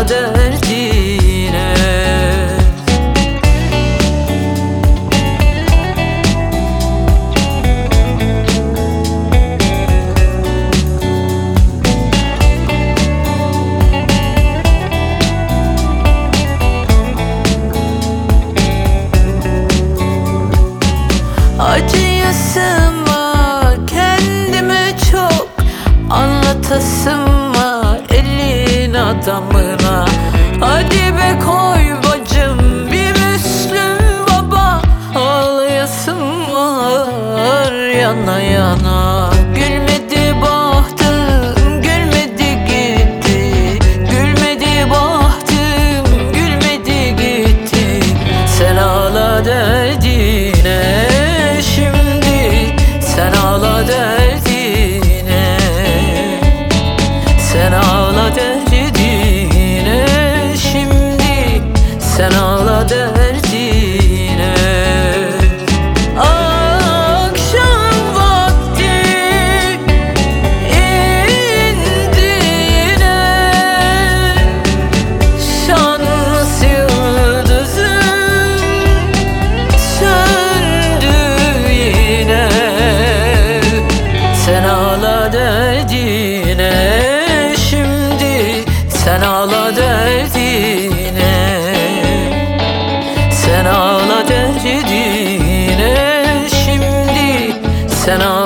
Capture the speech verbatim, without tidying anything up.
ağla derdine. Acıya sığma, kendime çok anlatasım var elin adamına. Hadi be koy bacım bir Müslüm baba, ağlayasım var yana yana. Gülmedi bahtım, gülmedi gitti, gülmedi bahtım, gülmedi gitti. Sen ağla derdine, sen ağla derdine. Sen ağla derdine, şimdi sen ağla derdine. Akşam vakti indi yine, şans yıldızım söndü yine. Sen ağla derdine, şimdi sen ağla derdine. Sen ağla derdine, şimdi sen ağla